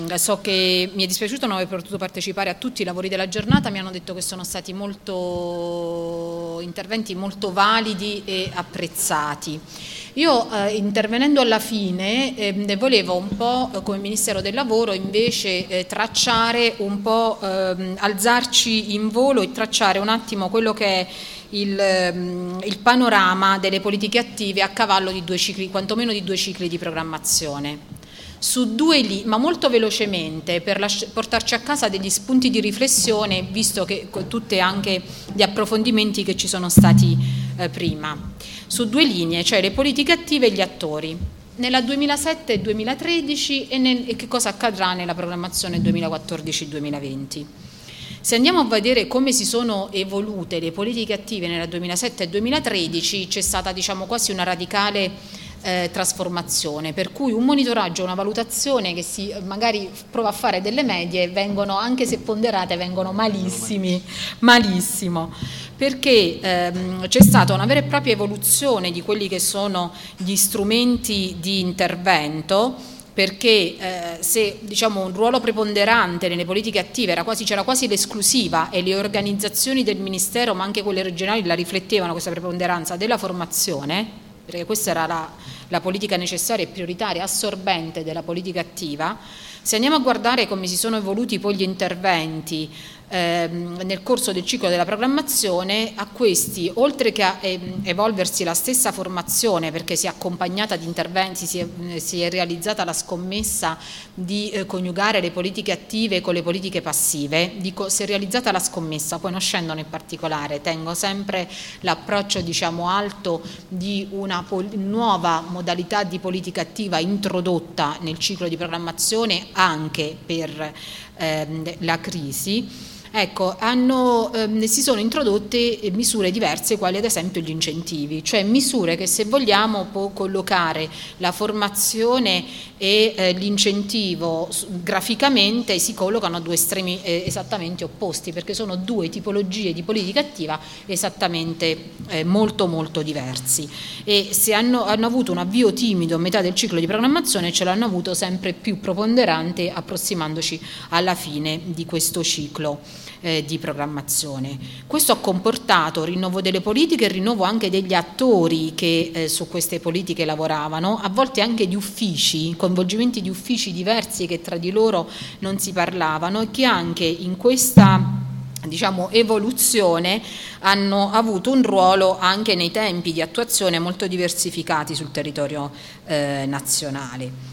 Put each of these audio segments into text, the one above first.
So che mi è dispiaciuto non aver potuto partecipare a tutti i lavori della giornata, mi hanno detto che sono stati interventi molto validi e apprezzati. Io intervenendo alla fine volevo un po' come Ministero del Lavoro invece tracciare un po', alzarci in volo e tracciare un attimo quello che è il panorama delle politiche attive a cavallo di 2 cicli, quantomeno di 2 cicli di programmazione. Su 2 lì, ma molto velocemente per portarci a casa degli spunti di riflessione, visto che tutti anche gli approfondimenti che ci sono stati prima. Su 2 linee, cioè le politiche attive e gli attori, nella 2007 e 2013 e che cosa accadrà nella programmazione 2014-2020. Se andiamo a vedere come si sono evolute le politiche attive nella 2007 e 2013, c'è stata quasi una radicale trasformazione, per cui un monitoraggio, una valutazione che si magari prova a fare delle medie vengono, anche se ponderate, vengono malissimo, perché c'è stata una vera e propria evoluzione di quelli che sono gli strumenti di intervento, perché se un ruolo preponderante nelle politiche attive c'era quasi l'esclusiva, e le organizzazioni del Ministero ma anche quelle regionali la riflettevano, questa preponderanza della formazione, perché questa era la politica necessaria e prioritaria, assorbente della politica attiva. Se andiamo a guardare come si sono evoluti poi gli interventi nel corso del ciclo della programmazione, a questi, oltre che a evolversi la stessa formazione, perché si è accompagnata di interventi, si è realizzata la scommessa di coniugare le politiche attive con le politiche passive, si è realizzata la scommessa, poi non scendo nel particolare, tengo sempre l'approccio alto di una nuova modalità di politica attiva introdotta nel ciclo di programmazione anche per la crisi. Ecco, si sono introdotte misure diverse, quali ad esempio gli incentivi, cioè misure che, se vogliamo, può collocare la formazione e l'incentivo graficamente, si collocano a 2 estremi esattamente opposti, perché sono 2 tipologie di politica attiva esattamente molto molto diversi, e se hanno avuto un avvio timido a metà del ciclo di programmazione, ce l'hanno avuto sempre più preponderante approssimandoci alla fine di questo ciclo di programmazione. Questo ha comportato rinnovo delle politiche e rinnovo anche degli attori che su queste politiche lavoravano, a volte anche di uffici, coinvolgimenti di uffici diversi che tra di loro non si parlavano, e che anche in questa evoluzione hanno avuto un ruolo anche nei tempi di attuazione molto diversificati sul territorio nazionale.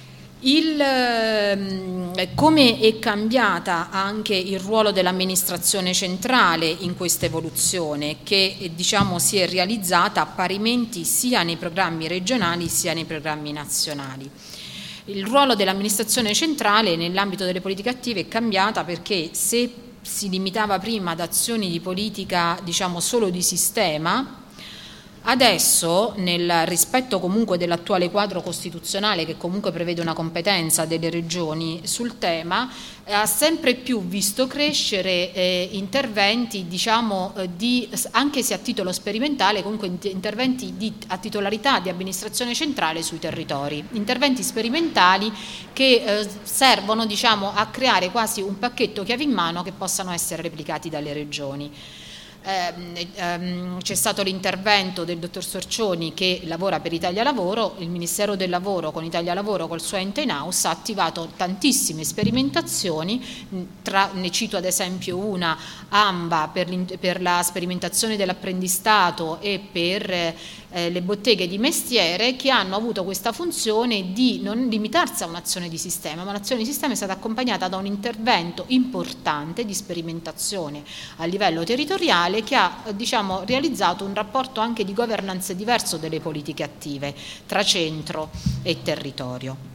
Come è cambiata anche il ruolo dell'amministrazione centrale in questa evoluzione, che si è realizzata parimenti sia nei programmi regionali sia nei programmi nazionali. Il ruolo dell'amministrazione centrale nell'ambito delle politiche attive è cambiata, perché se si limitava prima ad azioni di politica solo di sistema, adesso, nel rispetto comunque dell'attuale quadro costituzionale, che comunque prevede una competenza delle regioni sul tema, ha sempre più visto crescere interventi anche se a titolo sperimentale, comunque interventi a titolarità di amministrazione centrale sui territori, interventi sperimentali che servono a creare quasi un pacchetto chiave in mano che possano essere replicati dalle regioni. C'è stato l'intervento del dottor Sorcioni, che lavora per Italia Lavoro. Il Ministero del Lavoro con Italia Lavoro, col suo ente in house, ha attivato tantissime sperimentazioni, ne cito ad esempio una, AMBA, per la sperimentazione dell'apprendistato, e per le botteghe di mestiere, che hanno avuto questa funzione di non limitarsi a un'azione di sistema, ma l'azione di sistema è stata accompagnata da un intervento importante di sperimentazione a livello territoriale, che ha realizzato un rapporto anche di governance diverso delle politiche attive tra centro e territorio.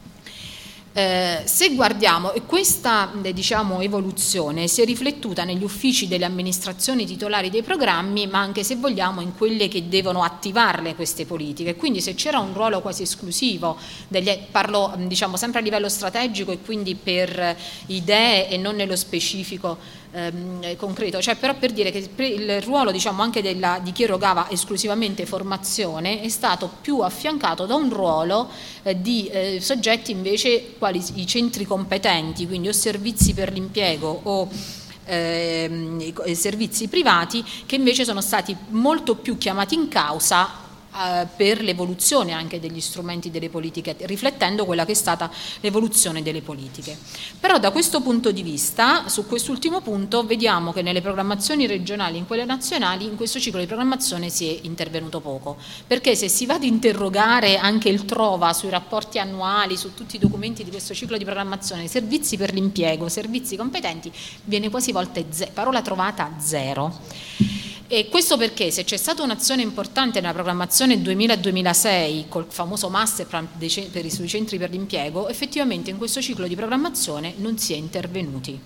Se guardiamo, questa evoluzione si è riflettuta negli uffici delle amministrazioni titolari dei programmi, ma anche, se vogliamo, in quelle che devono attivarle queste politiche. Quindi, se c'era un ruolo quasi esclusivo, parlo sempre a livello strategico e quindi per idee e non nello specifico concreto, però per dire che il ruolo anche di chi erogava esclusivamente formazione è stato più affiancato da un ruolo di soggetti invece quali i centri competenti, quindi o servizi per l'impiego o servizi privati, che invece sono stati molto più chiamati in causa per l'evoluzione anche degli strumenti delle politiche, riflettendo quella che è stata l'evoluzione delle politiche. Però da questo punto di vista, su quest'ultimo punto, vediamo che nelle programmazioni regionali e in quelle nazionali, in questo ciclo di programmazione si è intervenuto poco, perché se si va ad interrogare anche il Trova sui rapporti annuali, su tutti i documenti di questo ciclo di programmazione, servizi per l'impiego, servizi competenti, viene quasi volte parola trovata zero. E questo perché se c'è stata un'azione importante nella programmazione 2000-2006 col famoso master sui centri per l'impiego, effettivamente in questo ciclo di programmazione non si è intervenuti.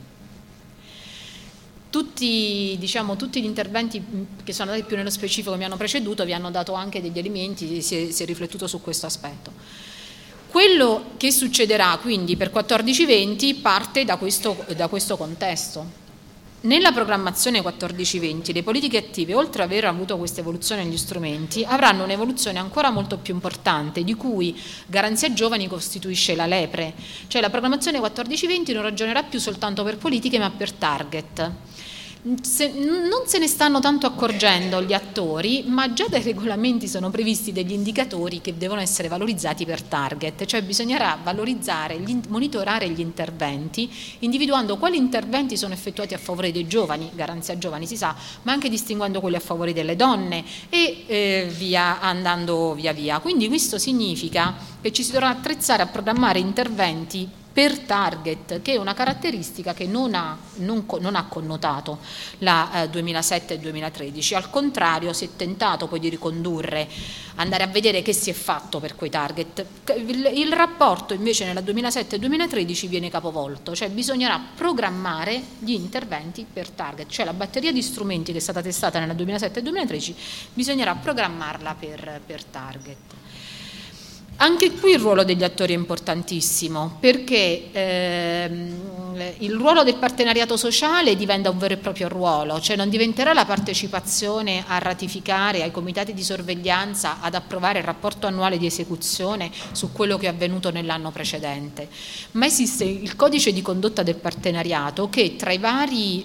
Tutti gli interventi che sono andati più nello specifico che mi hanno preceduto vi hanno dato anche degli elementi, si è riflettuto su questo aspetto. Quello che succederà quindi per 14-20 parte da questo contesto. Nella programmazione 14-20 le politiche attive, oltre ad aver avuto questa evoluzione negli strumenti, avranno un'evoluzione ancora molto più importante, di cui Garanzia Giovani costituisce la lepre. Cioè la programmazione 14-20 non ragionerà più soltanto per politiche ma per target. Non se ne stanno tanto accorgendo gli attori, ma già dai regolamenti sono previsti degli indicatori che devono essere valorizzati per target, cioè bisognerà valorizzare, monitorare gli interventi, individuando quali interventi sono effettuati a favore dei giovani, Garanzia Giovani si sa, ma anche distinguendo quelli a favore delle donne e andando via via. Quindi questo significa che ci si dovrà attrezzare a programmare interventi per target, che è una caratteristica che non ha connotato la 2007 e 2013, al contrario si è tentato poi di ricondurre, andare a vedere che si è fatto per quei target. Il rapporto invece nella 2007 e 2013 viene capovolto, cioè bisognerà programmare gli interventi per target, cioè la batteria di strumenti che è stata testata nella 2007 e 2013 bisognerà programmarla per target. Anche qui il ruolo degli attori è importantissimo, perché il ruolo del partenariato sociale diventa un vero e proprio ruolo, cioè non diventerà la partecipazione a ratificare ai comitati di sorveglianza, ad approvare il rapporto annuale di esecuzione su quello che è avvenuto nell'anno precedente, ma esiste il codice di condotta del partenariato che tra i vari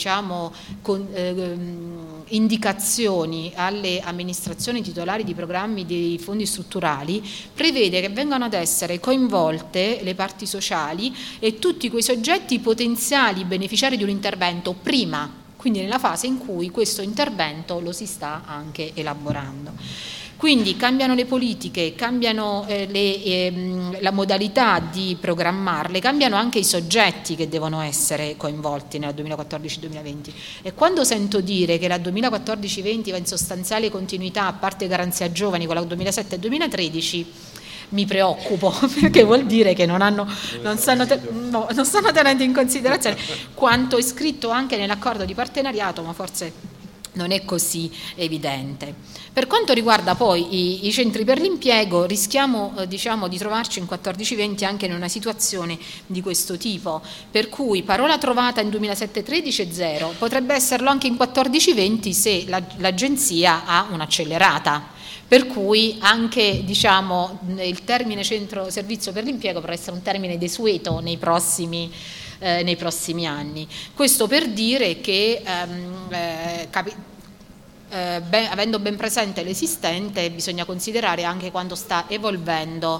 indicazioni alle amministrazioni titolari di programmi dei fondi strutturali prevede che vengano ad essere coinvolte le parti sociali e tutti quei soggetti potenziali beneficiari di un intervento prima, quindi nella fase in cui questo intervento lo si sta anche elaborando. Quindi cambiano le politiche, cambiano la modalità di programmarle, cambiano anche i soggetti che devono essere coinvolti nella 2014-2020. E quando sento dire che la 2014-20 va in sostanziale continuità, a parte Garanzia Giovani, con la 2007-2013, mi preoccupo, perché vuol dire che non stanno tenendo in considerazione quanto è scritto anche nell'accordo di partenariato, ma forse non è così evidente. Per quanto riguarda poi i centri per l'impiego, rischiamo di trovarci in 14-20 anche in una situazione di questo tipo, per cui parola trovata in 2007-13 è zero, potrebbe esserlo anche in 14-20 se l'agenzia ha un'accelerata, per cui anche il termine centro servizio per l'impiego potrà essere un termine desueto nei prossimi anni. Questo per dire che avendo ben presente l'esistente bisogna considerare anche quando sta evolvendo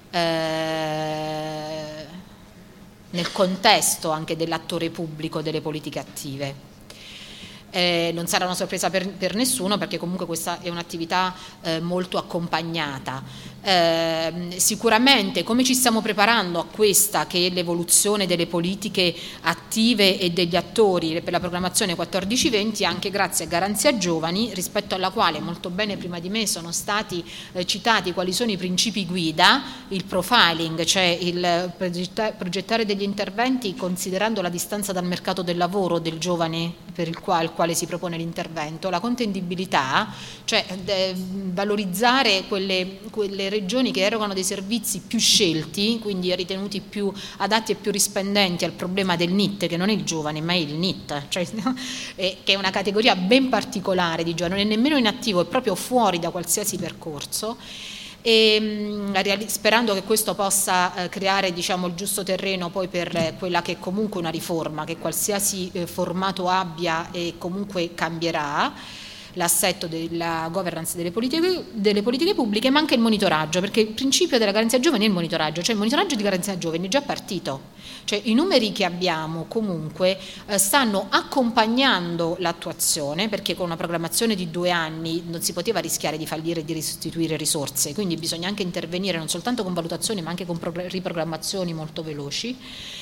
nel contesto anche dell'attore pubblico delle politiche attive. Non sarà una sorpresa per nessuno, perché comunque questa è un'attività molto accompagnata. Sicuramente come ci stiamo preparando a questa che è l'evoluzione delle politiche attive e degli attori per la programmazione 14-20, anche grazie a Garanzia Giovani, rispetto alla quale molto bene prima di me sono stati citati quali sono i principi guida, il profiling, cioè il progettare degli interventi considerando la distanza dal mercato del lavoro del giovane per il quale si propone l'intervento, la contendibilità, cioè valorizzare quelle regioni che erogano dei servizi più scelti, quindi ritenuti più adatti e più rispondenti al problema del NEET, che non è il giovane ma è il NEET, cioè, che è una categoria ben particolare di giovane, non è nemmeno inattivo, è proprio fuori da qualsiasi percorso. sperando che questo possa creare, diciamo, il giusto terreno poi per quella che è comunque una riforma che qualsiasi formato abbia e comunque cambierà l'assetto della governance delle politiche pubbliche, ma anche il monitoraggio, perché il principio della garanzia giovani è il monitoraggio, cioè il monitoraggio di garanzia giovani è già partito, cioè i numeri che abbiamo comunque stanno accompagnando l'attuazione, perché con una programmazione di 2 anni non si poteva rischiare di fallire e di restituire risorse, quindi bisogna anche intervenire non soltanto con valutazioni ma anche con riprogrammazioni molto veloci.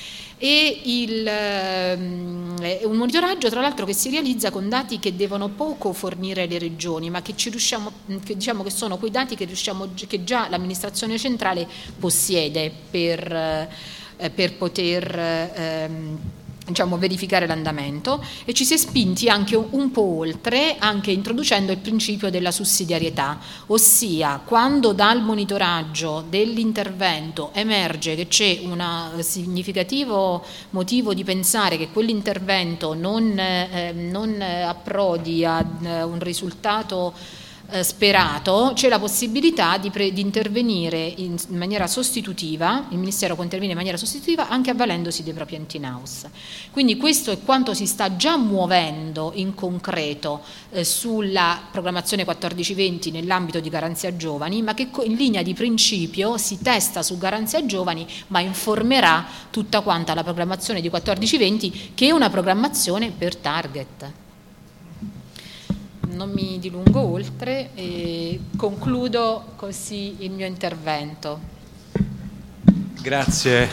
E un monitoraggio tra l'altro che si realizza con dati che devono poco fornire le regioni, ma che diciamo che sono quei dati che già l'amministrazione centrale possiede per poter diciamo, verificare l'andamento, e ci si è spinti anche un po' oltre, anche introducendo il principio della sussidiarietà, ossia quando dal monitoraggio dell'intervento emerge che c'è un significativo motivo di pensare che quell'intervento non approdi a un risultato sperato, c'è la possibilità di intervenire in maniera sostitutiva, il Ministero può intervenire in maniera sostitutiva anche avvalendosi dei propri enti in house. Quindi questo è quanto si sta già muovendo in concreto sulla programmazione 14-20 nell'ambito di Garanzia Giovani, ma che in linea di principio si testa su Garanzia Giovani, ma informerà tutta quanta la programmazione di 14-20, che è una programmazione per target. Non mi dilungo oltre e concludo così il mio intervento. Grazie.